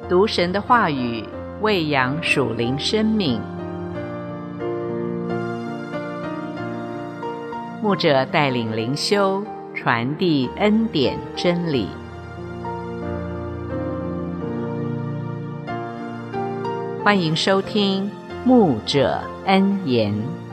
读神的话语，喂养属灵生命。牧者带领灵修，传递恩典真理。欢迎收听牧者恩言。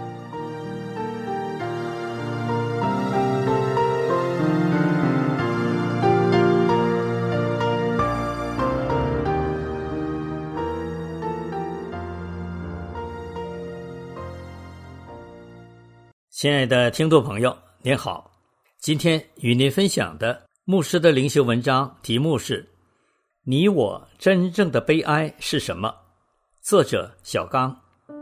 亲爱的听众朋友，您好，今天与您分享的牧师的灵修文章题目是你我真正的悲哀是什么？作者小刚。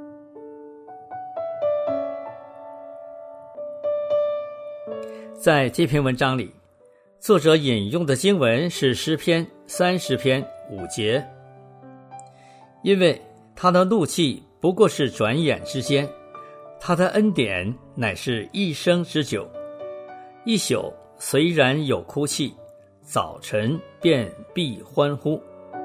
在这篇文章里，作者引用的经文是诗篇30篇5节。因为他的怒气不过是转眼之间，他的恩典乃是一生之久。一宿虽然有哭泣，早晨便必欢呼。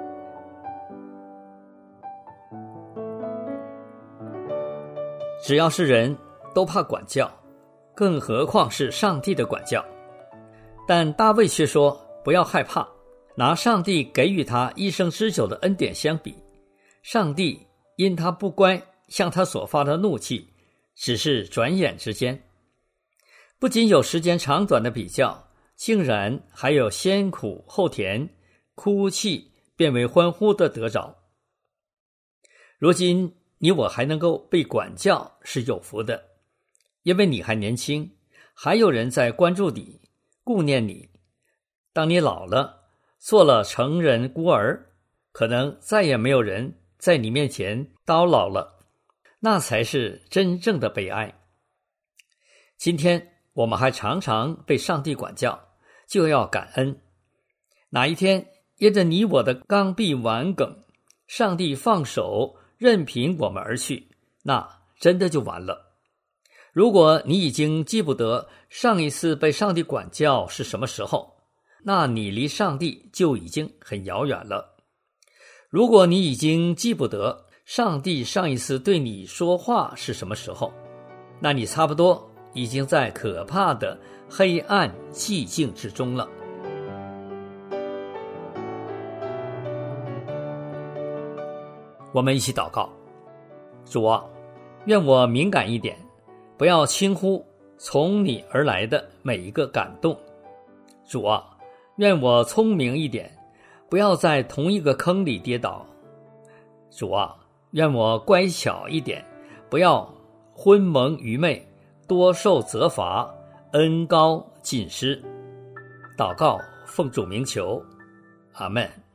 只要是人都怕管教，更何况是上帝的管教。但大卫却说不要害怕，拿上帝给予他一生之久的恩典相比，上帝因他不乖向他所发的怒气只是转眼之间。不仅有时间长短的比较，竟然还有先苦后甜，哭泣变为欢呼的得着。如今你我还能够被管教是有福的，因为你还年轻，还有人在关注你，顾念你。当你老了，做了成人孤儿，可能再也没有人在你面前叨唠了，那才是真正的悲哀。今天我们还常常被上帝管教，就要感恩。哪一天因着你我的刚愎顽梗，上帝放手任凭我们而去，那真的就完了。如果你已经记不得上一次被上帝管教是什么时候，那你离上帝就已经很遥远了。如果你已经记不得上帝上一次对你说话是什么时候，那你差不多已经在可怕的黑暗寂静之中了。我们一起祷告。主啊，愿我敏感一点，不要轻忽从你而来的每一个感动。主啊，愿我聪明一点，不要在同一个坑里跌倒。主啊，愿我乖巧一点，不要昏蒙愚昧，多受责罚，恩高尽失。祷告奉主名求，阿们。